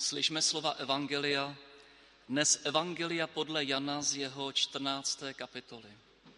Slyšme slova evangelia, dnes evangelia podle Jana z jeho 14. kapitoly.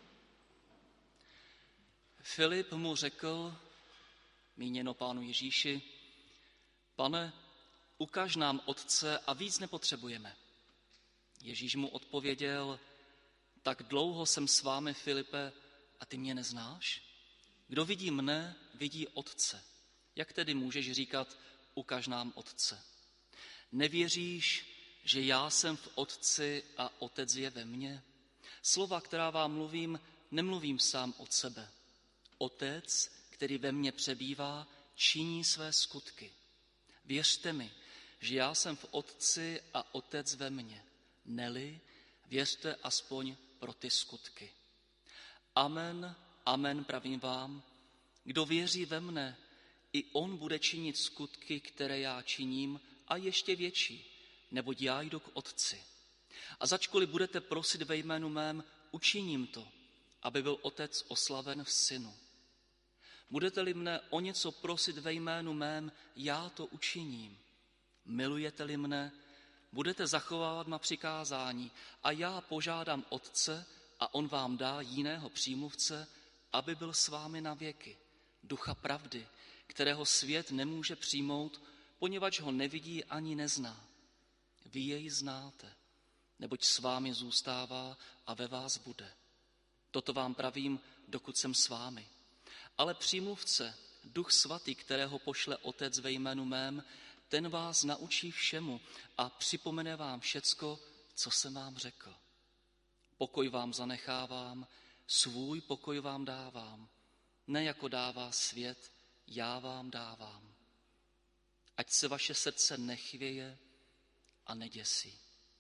Filip mu řekl, míněno Pánu Ježíši, Pane, ukaž nám Otce a víc nepotřebujeme. Ježíš mu odpověděl, tak dlouho jsem s vámi, Filipe, a ty mě neznáš? Kdo vidí mne, vidí Otce. Jak tedy můžeš říkat, ukaž nám Otce? Nevěříš, že já jsem v Otci a Otec je ve mně? Slova, která vám mluvím, nemluvím sám od sebe. Otec, který ve mně přebývá, činí své skutky. Věřte mi, že já jsem v Otci a Otec ve mně. Neli, věřte aspoň pro ty skutky. Amen, amen, pravím vám, kdo věří ve mne, i on bude činit skutky, které já činím, a ještě větší, neboť já jdu k Otci. A začkoliv budete prosit ve jménu mém, učiním to, aby byl Otec oslaven v Synu. Budete-li mne o něco prosit ve jménu mém, já to učiním. Milujete-li mne, budete zachovávat má přikázání a já požádám Otce a on vám dá jiného přímluvce, aby byl s vámi na věky, Ducha pravdy, kterého svět nemůže přijmout, poněvadž ho nevidí ani nezná. Vy jej znáte, neboť s vámi zůstává a ve vás bude. Toto vám pravím, dokud jsem s vámi. Ale přímluvce, Duch Svatý, kterého pošle Otec ve jménu mém, ten vás naučí všemu a připomene vám všecko, co jsem vám řekl. Pokoj vám zanechávám, svůj pokoj vám dávám. Ne jako dává svět, já vám dávám. Ať se vaše srdce nechvěje a neděsí.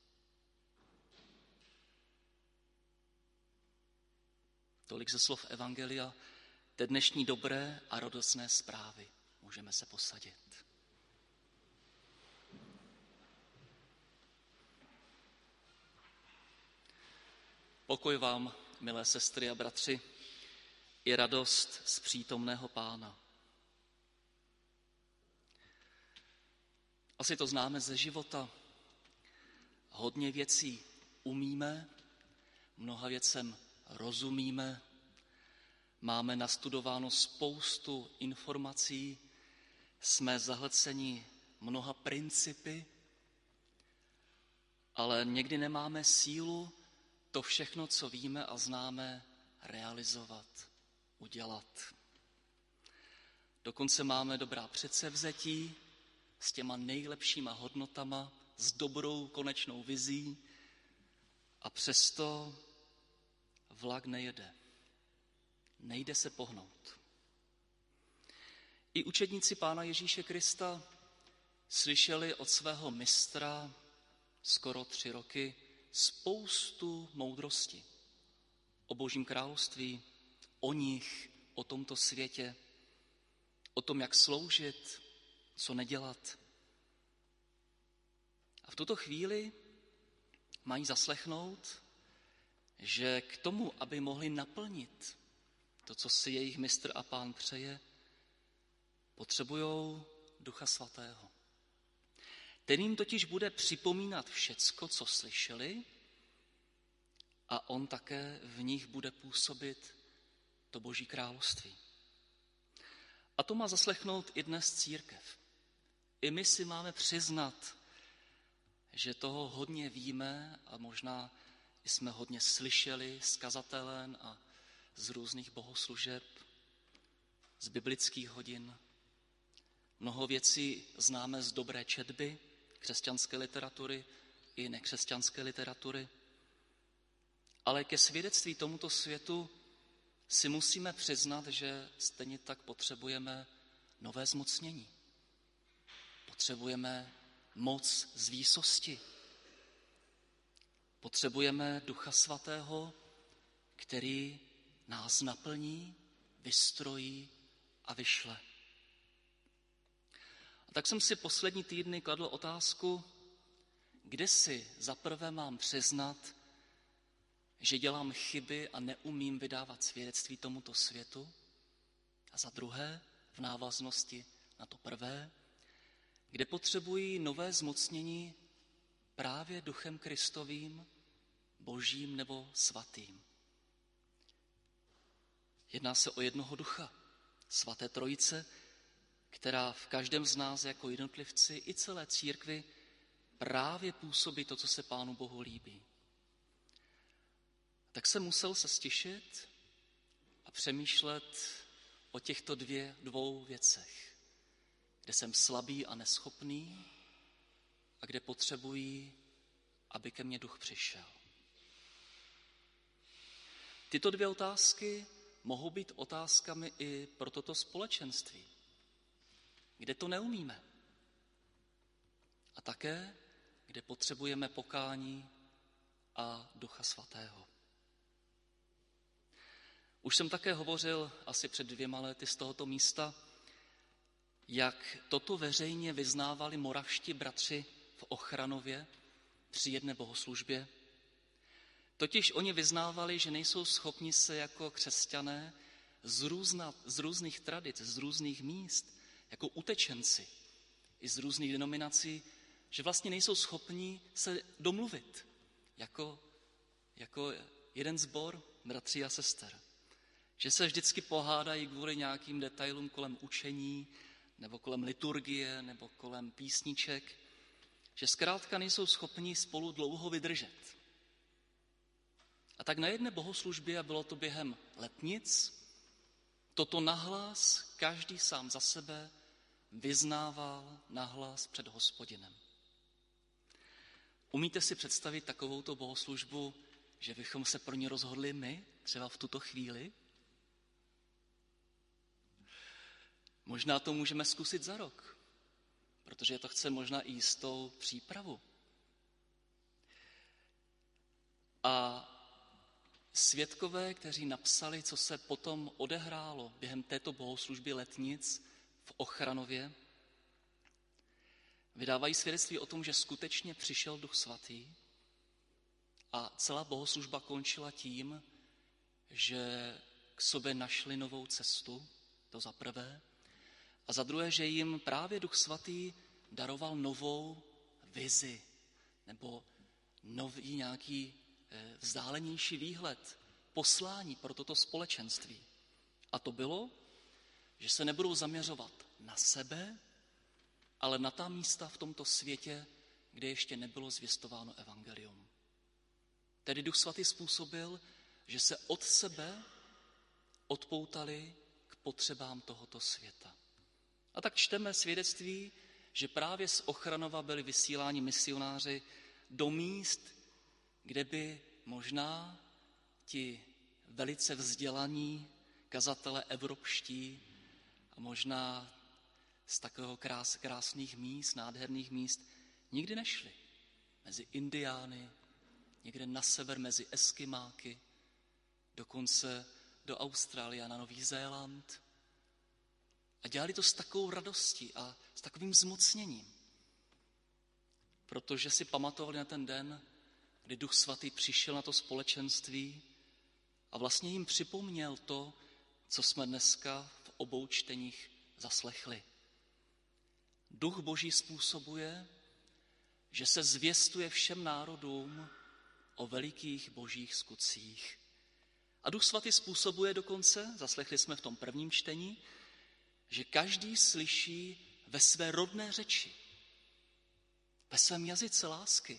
Tolik ze slov evangelia, té dnešní dobré a radostné zprávy. Můžeme se posadit. Pokoj vám, milé sestry a bratři, i radost z přítomného Pána. Asi to známe ze života. Hodně věcí umíme, mnoha věcem rozumíme, máme nastudováno spoustu informací, jsme zahlceni mnoha principy, ale někdy nemáme sílu to všechno, co víme a známe, realizovat, udělat. Dokonce máme dobrá předsevzetí s těma nejlepšíma hodnotama, s dobrou konečnou vizí a přesto vlak nejede. Nejde se pohnout. I učedníci Pána Ježíše Krista slyšeli od svého mistra skoro 3 roky spoustu moudrosti o Božím království, o nich, o tomto světě, o tom, jak sloužit, co nedělat. A v tuto chvíli mají zaslechnout, že k tomu, aby mohli naplnit to, co si jejich mistr a Pán přeje, potřebujou Ducha Svatého. Ten jim totiž bude připomínat všecko, co slyšeli, a on také v nich bude působit to Boží království. A to má zaslechnout i dnes církev. I my si máme přiznat, že toho hodně víme a možná jsme hodně slyšeli z kazatelen a z různých bohoslužeb, z biblických hodin. Mnoho věcí známe z dobré četby, křesťanské literatury i nekřesťanské literatury. Ale ke svědectví tomuto světu si musíme přiznat, že stejně tak potřebujeme nové zmocnění. Potřebujeme moc z výsosti. Potřebujeme Ducha Svatého, který nás naplní, vystrojí a vyšle. A tak jsem si poslední týdny kladl otázku, kde si zaprvé mám přiznat, že dělám chyby a neumím vydávat svědectví tomuto světu. A za druhé, v návaznosti na to prvé, kde potřebují nové zmocnění právě Duchem Kristovým, Božím nebo svatým. Jedná se o jednoho ducha, svaté trojice, která v každém z nás jako jednotlivci i celé církvi právě působí to, co se Pánu Bohu líbí. Tak jsem musel se stišit a přemýšlet o těchto dvou věcech, kde jsem slabý a neschopný a kde potřebuji, aby ke mně duch přišel. Tyto dvě otázky mohou být otázkami i pro toto společenství, kde to neumíme. A také, kde potřebujeme pokání a Ducha Svatého. Už jsem také hovořil asi před 2 lety z tohoto místa, jak toto veřejně vyznávali moravští bratři v Ochranově při jedné bohoslužbě. Totiž oni vyznávali, že nejsou schopni se jako křesťané z různých tradic, z různých míst, jako utečenci i z různých denominací, že vlastně nejsou schopni se domluvit jako jeden sbor bratří a sester. Že se vždycky pohádají kvůli nějakým detailům kolem učení, nebo kolem liturgie, nebo kolem písniček, že zkrátka nejsou schopni spolu dlouho vydržet. A tak na jedné bohoslužbě, a bylo to během letnic, toto nahlas každý sám za sebe vyznával nahlas před Hospodinem. Umíte si představit takovouto bohoslužbu, že bychom se pro ní rozhodli my, třeba v tuto chvíli? Možná to můžeme zkusit za rok, protože to chce možná i jistou přípravu. A svědkové, kteří napsali, co se potom odehrálo během této bohoslužby letnic v Ochranově, vydávají svědectví o tom, že skutečně přišel Duch Svatý a celá bohoslužba končila tím, že k sobě našli novou cestu, to za prvé, a za druhé, že jim právě Duch Svatý daroval novou vizi nebo nový nějaký vzdálenější výhled, poslání pro toto společenství. A to bylo, že se nebudou zaměřovat na sebe, ale na ta místa v tomto světě, kde ještě nebylo zvěstováno evangelium. Tedy Duch Svatý způsobil, že se od sebe odpoutali k potřebám tohoto světa. A tak čteme svědectví, že právě z Ochranova byli vysíláni misionáři do míst, kde by možná ti velice vzdělaní kazatelé evropští a možná z takového krásných míst, nádherných míst, nikdy nešli. Mezi Indiány, někde na sever mezi Eskimáky, dokonce do Austrálie a na Nový Zéland. A dělali to s takovou radostí a s takovým zmocněním. Protože si pamatovali na ten den, kdy Duch Svatý přišel na to společenství a vlastně jim připomněl to, co jsme dneska v obou čteních zaslechli. Duch Boží způsobuje, že se zvěstuje všem národům o velikých božích skutcích. A Duch Svatý způsobuje dokonce, zaslechli jsme v tom prvním čtení, že každý slyší ve své rodné řeči, ve svém jazyce lásky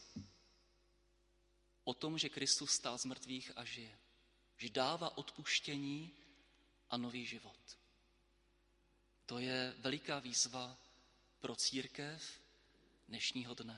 o tom, že Kristus stál z mrtvých a žije, že dává odpuštění a nový život. To je veliká výzva pro církev dnešního dne.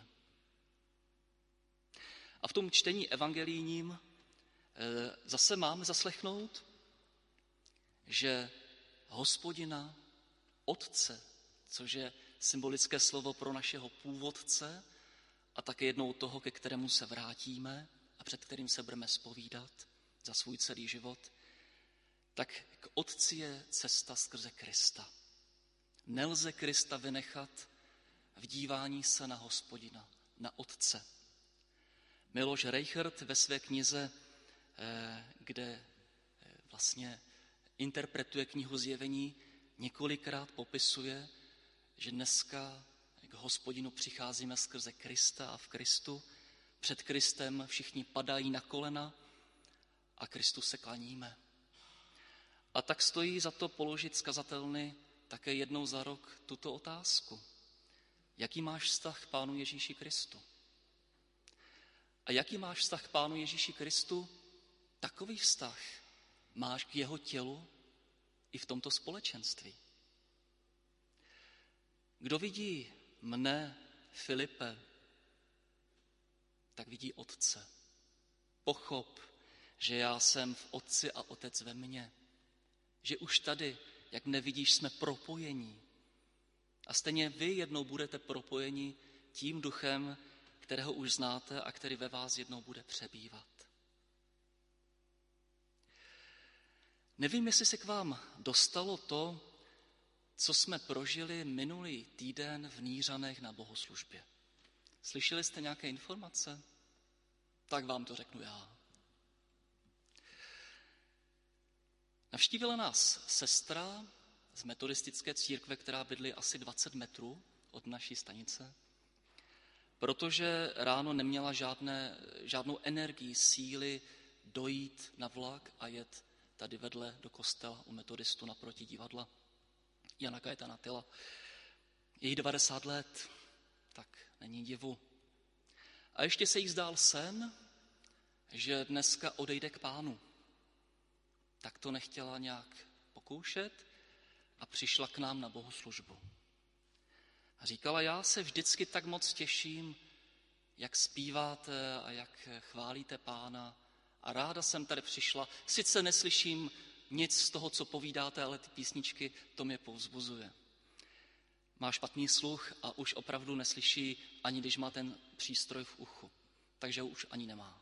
A v tom čtení evangelijním zase máme zaslechnout, že Hospodina, Otce, což je symbolické slovo pro našeho původce a také jednou toho, ke kterému se vrátíme a před kterým se budeme zpovídat za svůj celý život, tak k Otci je cesta skrze Krista. Nelze Krista vynechat v dívání se na Hospodina, na Otce. Miloš Reichert ve své knize, kde vlastně interpretuje knihu Zjevení, několikrát popisuje, že dneska k Hospodinu přicházíme skrze Krista a v Kristu. Před Kristem všichni padají na kolena a Kristu se klaníme. A tak stojí za to položit z kazatelny také jednou za rok tuto otázku. Jaký máš vztah k Pánu Ježíši Kristu? A jaký máš vztah k Pánu Ježíši Kristu? Takový vztah máš k jeho tělu i v tomto společenství. Kdo vidí mne, Filipe, tak vidí Otce. Pochop, že já jsem v Otci a Otec ve mně. Že už tady, jak mne vidíš, jsme propojení. A stejně vy jednou budete propojeni tím duchem, kterého už znáte a který ve vás jednou bude přebývat. Nevím, jestli se k vám dostalo to, co jsme prožili minulý týden v Nířanech na bohoslužbě. Slyšeli jste nějaké informace? Tak vám to řeknu já. Navštívila nás sestra z metodistické církve, která bydlí asi 20 metrů od naší stanice, protože ráno neměla žádnou energii, síly dojít na vlak a jet tady vedle do kostela u metodistů naproti divadla Jana Kajetana Tyla. Je jí 90 let, tak není divu. A ještě se jí zdál sen, že dneska odejde k Pánu. Tak to nechtěla nějak pokoušet a přišla k nám na bohoslužbu. A říkala, já se vždycky tak moc těším, jak zpíváte a jak chválíte Pána. A ráda jsem tady přišla. Sice neslyším nic z toho, co povídáte, ale ty písničky, to mě povzbuzuje. Má špatný sluch a už opravdu neslyší, ani když má ten přístroj v uchu. Takže ho už ani nemá.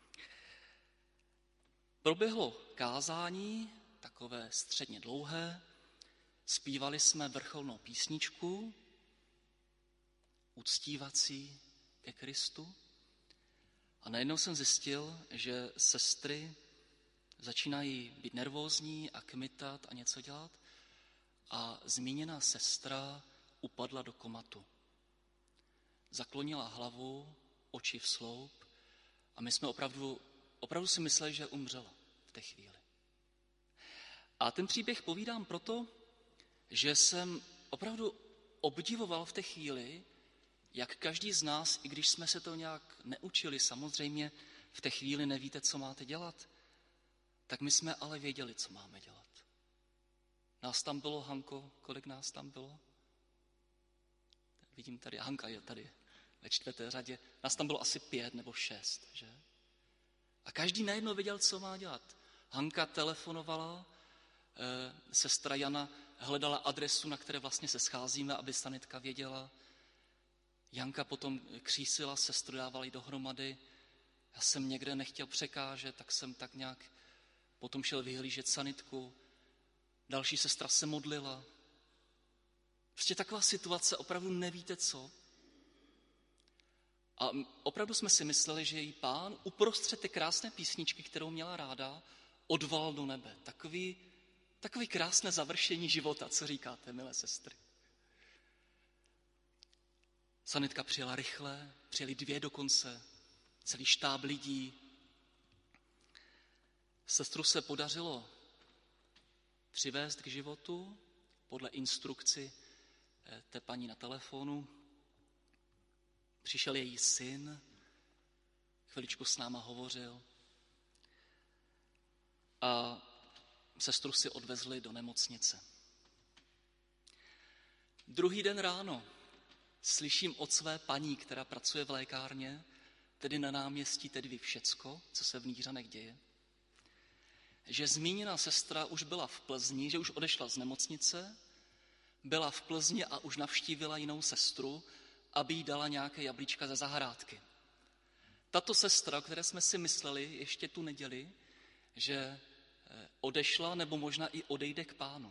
Proběhlo kázání, takové středně dlouhé. Zpívali jsme vrcholnou písničku, uctívací ke Kristu. A najednou jsem zjistil, že sestry začínají být nervózní a kmitat a něco dělat. A zmíněná sestra upadla do komatu. Zaklonila hlavu, oči v sloup a my jsme opravdu si mysleli, že umřela v té chvíli. A ten příběh povídám proto, že jsem opravdu obdivoval v té chvíli, jak každý z nás, i když jsme se to nějak neučili, samozřejmě v té chvíli nevíte, co máte dělat, tak my jsme ale věděli, co máme dělat. Nás tam bylo, Hanko, kolik nás tam bylo? Vidím tady, Hanka je tady ve 4. řadě. Nás tam bylo asi 5 nebo 6, že? A každý najednou věděl, co má dělat. Hanka telefonovala, sestra Jana hledala adresu, na které vlastně se scházíme, aby sanitka věděla. Janka potom křísila, sestru dávala jí dohromady. Já jsem někde nechtěl překážet, tak jsem tak nějak potom šel vyhlížet sanitku. Další sestra se modlila. Prostě taková situace, opravdu nevíte co. A opravdu jsme si mysleli, že její Pán uprostřed té krásné písničky, kterou měla ráda, odvolal do nebe. Takový krásné završení života, co říkáte, milé sestry. Sanitka přijela rychle, přijeli 2 dokonce, celý štáb lidí. Sestru se podařilo přivést k životu podle instrukci té paní na telefonu. Přišel její syn, chviličku s náma hovořil a sestru si odvezli do nemocnice. Druhý den ráno slyším od své paní, která pracuje v lékárně, tedy na náměstí, tedy ví všecko, co se v Nířanech děje, že zmíněná sestra už byla v Plzni, že už odešla z nemocnice, byla v Plzni a už navštívila jinou sestru, aby jí dala nějaké jablíčka ze zahrádky. Tato sestra, o které jsme si mysleli ještě tu neděli, že odešla nebo možná i odejde k Pánu.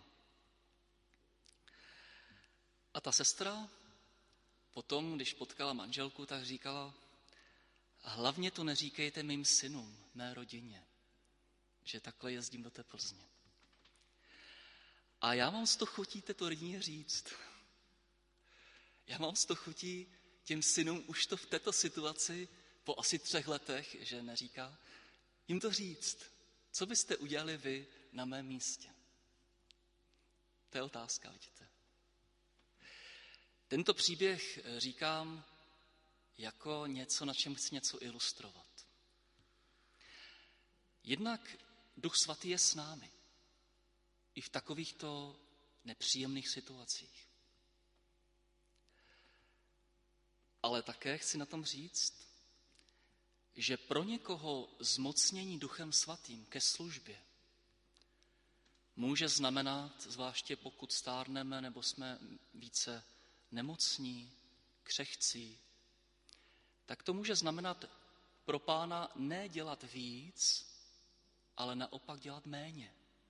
A ta sestra potom, když potkala manželku, tak říkala, hlavně to neříkejte mým synům, mé rodině, že takhle jezdím do té Plzně. A já mám z toho chutíte to rodině říct. Já mám z toho chutí těm synům už to v této situaci, po asi 3 letech, že neříká, jim to říct. Co byste udělali vy na mém místě? To je otázka, vidíte. Tento příběh říkám jako něco, na čem chci něco ilustrovat. Jednak Duch Svatý je s námi. I v takovýchto nepříjemných situacích. Ale také chci na tom říct, že pro někoho zmocnění Duchem Svatým ke službě může znamenat, zvláště pokud stárneme nebo jsme více nemocní, křehcí, tak to může znamenat pro Pána ne dělat víc, ale naopak dělat méně.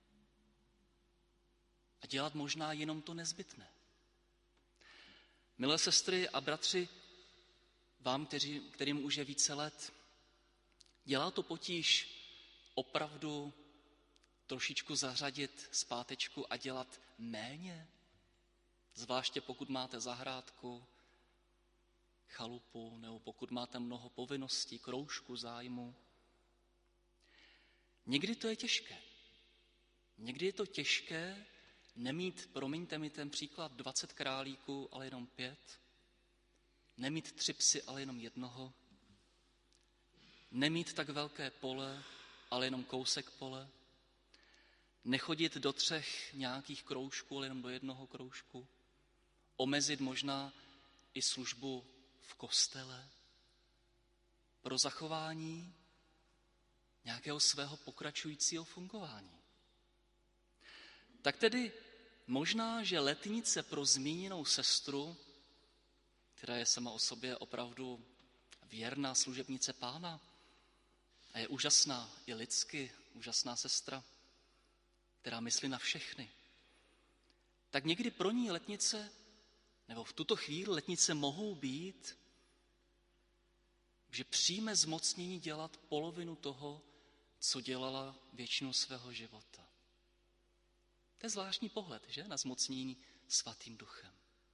A dělat možná jenom to nezbytné. Milé sestry a bratři, vám, kterým už je více let, dělá to potíž opravdu trošičku zařadit zpátečku a dělat méně? Zvláště pokud máte zahrádku, chalupu, nebo pokud máte mnoho povinností, kroužku, zájmu. Někdy to je těžké. Někdy je to těžké nemít, promiňte mi ten příklad, 20 králíků, ale jenom 5. Nemít 3 psy, ale jenom 1. Nemít tak velké pole, ale jenom kousek pole. Nechodit do 3 nějakých kroužků, ale jenom do 1 kroužku. Omezit možná i službu v kostele pro zachování nějakého svého pokračujícího fungování. Tak tedy možná, že letnice pro zmíněnou sestru, která je sama o sobě opravdu věrná služebnice Pána a je úžasná i lidsky, úžasná sestra, která myslí na všechny, tak někdy pro ní letnice, nebo v tuto chvíli letnice mohou být, že přijme zmocnění dělat polovinu toho, co dělala většinu svého života. To je zvláštní pohled, že? Na zmocnění Svatým Duchem.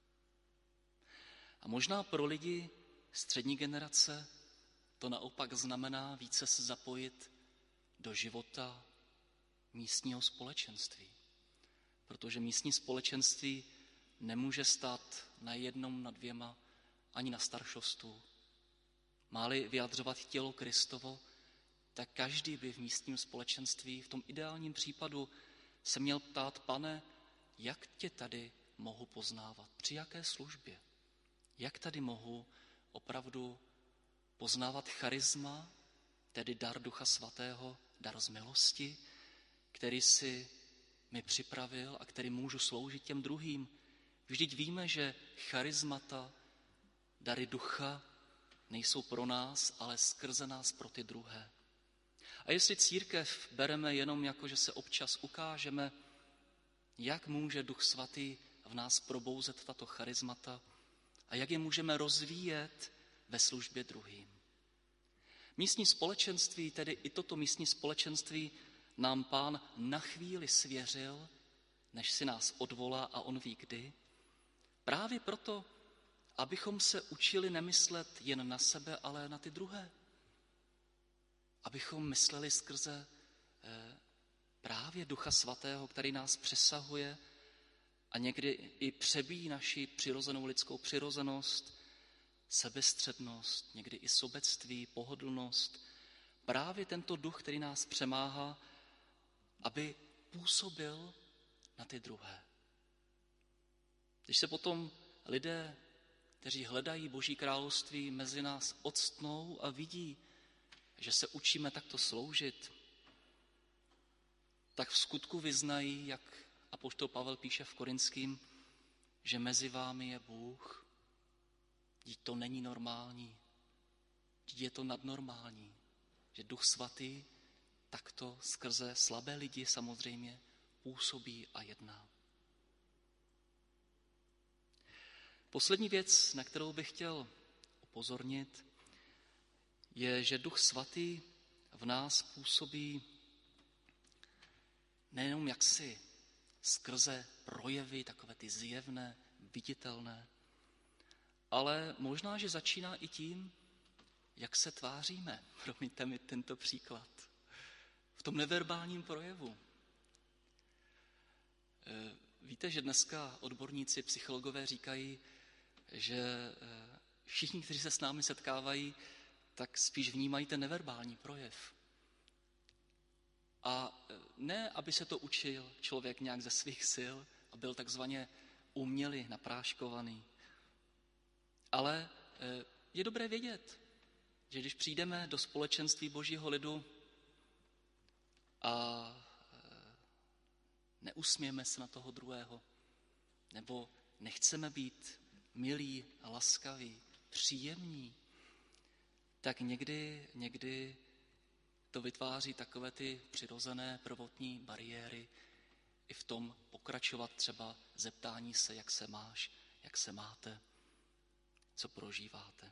A možná pro lidi střední generace to naopak znamená více se zapojit do života místního společenství. Protože místní společenství nemůže stát na 1, na 2, ani na staršostu. Má-li vyjadřovat tělo Kristovo, tak každý by v místním společenství, v tom ideálním případu, se měl ptát: Pane, jak tě tady mohu poznávat? Při jaké službě? Jak tady mohu opravdu poznávat charisma, tedy dar Ducha Svatého, dar z milosti, který si mi připravil a který můžu sloužit těm druhým? Vždyť víme, že charismata, dary ducha nejsou pro nás, ale skrze nás pro ty druhé. A jestli církev bereme jenom jako, že se občas ukážeme, jak může Duch Svatý v nás probouzet tato charismata a jak je můžeme rozvíjet ve službě druhým. Místní společenství, tedy i toto místní společenství, nám Pán na chvíli svěřil, než si nás odvolá a on ví kdy. Právě proto, abychom se učili nemyslet jen na sebe, ale na ty druhé. Abychom mysleli skrze právě Ducha Svatého, který nás přesahuje a někdy i přebíjí naši přirozenou lidskou přirozenost, sebestřednost, někdy i sobectví, pohodlnost. Právě tento duch, který nás přemáhá, aby působil na ty druhé. Když se potom lidé, kteří hledají Boží království, mezi nás octnou a vidí, že se učíme takto sloužit, tak v skutku vyznají, jak apoštol Pavel píše v Korinským, že mezi vámi je Bůh. Vždyť to není normální. Vždyť je to nadnormální. Že Duch Svatý takto skrze slabé lidi samozřejmě působí a jedná. Poslední věc, na kterou bych chtěl upozornit, je, že Duch Svatý v nás působí nejenom jaksi skrze projevy, takové ty zjevné, viditelné, ale možná, že začíná i tím, jak se tváříme. Promiňte mi tento příklad. V tom neverbálním projevu. Víte, že dneska odborníci, psychologové říkají, že všichni, kteří se s námi setkávají, tak spíš vnímají ten neverbální projev. A ne, aby se to učil člověk nějak ze svých sil a byl takzvaně uměle napráškovaný. Ale je dobré vědět, že když přijdeme do společenství Božího lidu a neusmějeme se na toho druhého, nebo nechceme být milí a laskaví, příjemní, tak někdy to vytváří takové ty přirozené prvotní bariéry i v tom pokračovat třeba zeptání se, jak se máš, jak se máte, co prožíváte.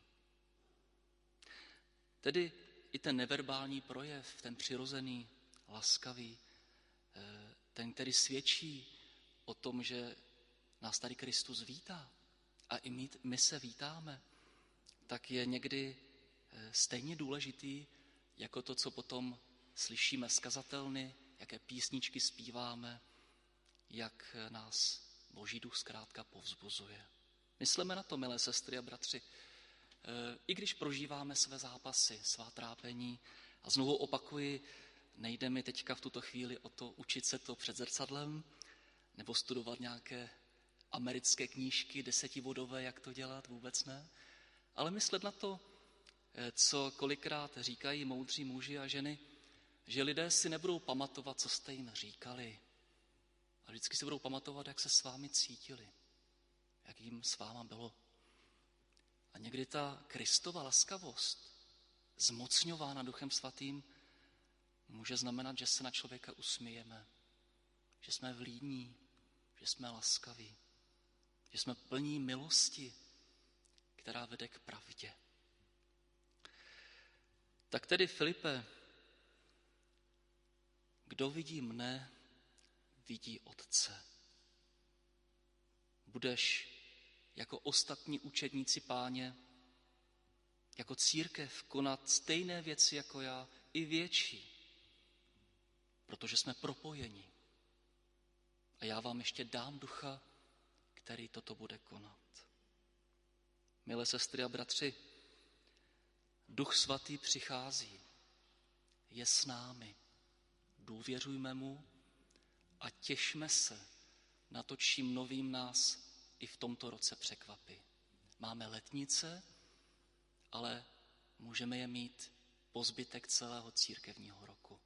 Tedy i ten neverbální projev, ten přirozený, laskavý, ten, který svědčí o tom, že nás tady Kristus vítá a i my se vítáme, tak je někdy stejně důležitý jako to, co potom slyšíme z kazatelny, jaké písničky zpíváme, jak nás Boží duch zkrátka povzbuzuje. Myslíme na to, milé sestry a bratři, i když prožíváme své zápasy, svá trápení, a znovu opakuji, nejde mi teďka v tuto chvíli o to učit se to před zrcadlem, nebo studovat nějaké americké knížky 10bodové, jak to dělat, vůbec ne, ale myslet na to, co kolikrát říkají moudří muži a ženy, že lidé si nebudou pamatovat, co jste jim říkali, a vždycky si budou pamatovat, jak se s vámi cítili, jak jim s váma bylo. A někdy ta Kristova laskavost, zmocňována Duchem Svatým, může znamenat, že se na člověka usmějeme, že jsme vlídní, že jsme laskaví, že jsme plní milosti, která vede k pravdě. Tak tedy, Filipe, kdo vidí mne, vidí Otce. Budeš jako ostatní učedníci Páně, jako církev konat stejné věci jako já, i větší, protože jsme propojeni. A já vám ještě dám Ducha, který toto bude konat. Milé sestry a bratři, Duch Svatý přichází, je s námi. Důvěřujme mu a těšme se na to, čím novým nás i v tomto roce překvapí. Máme letnice, ale můžeme je mít po zbytek celého církevního roku.